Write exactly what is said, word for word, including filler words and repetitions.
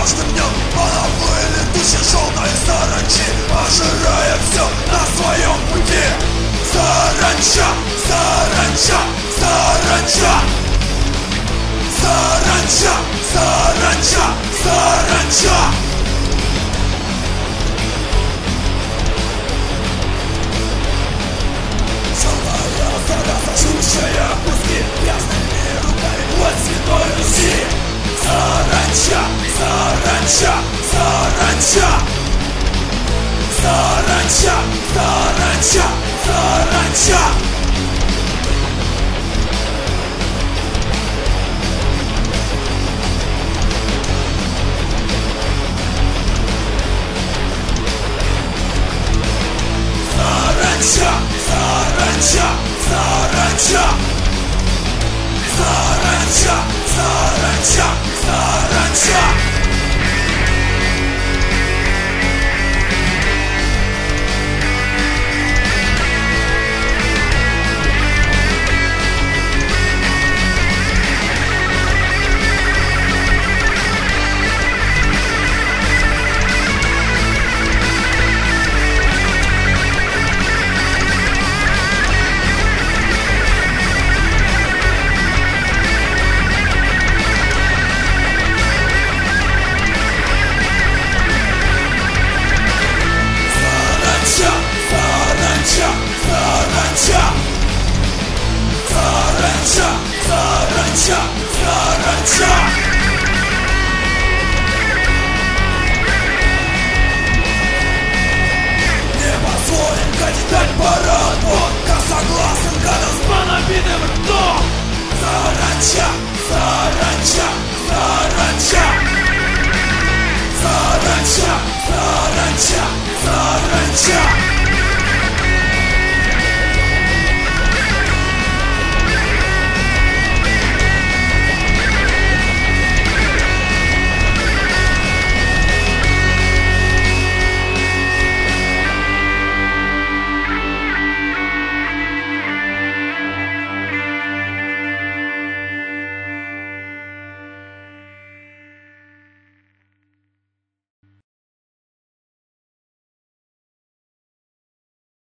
каждым днем понаплыли тучи желтой саранчи, пожирая все на своем пути. Саранча, саранча, саранча, саранча, саранча, саранча. Желтая зараза, жрущая куски грязными руками от Святой Руси. Саранча, саранча, саранча, саранча, саранча, саранча. Саранча, саранча, саранча, саранча, саранча, саранча. Саранча, саранча, саранча. Не позволим катить, дать пора.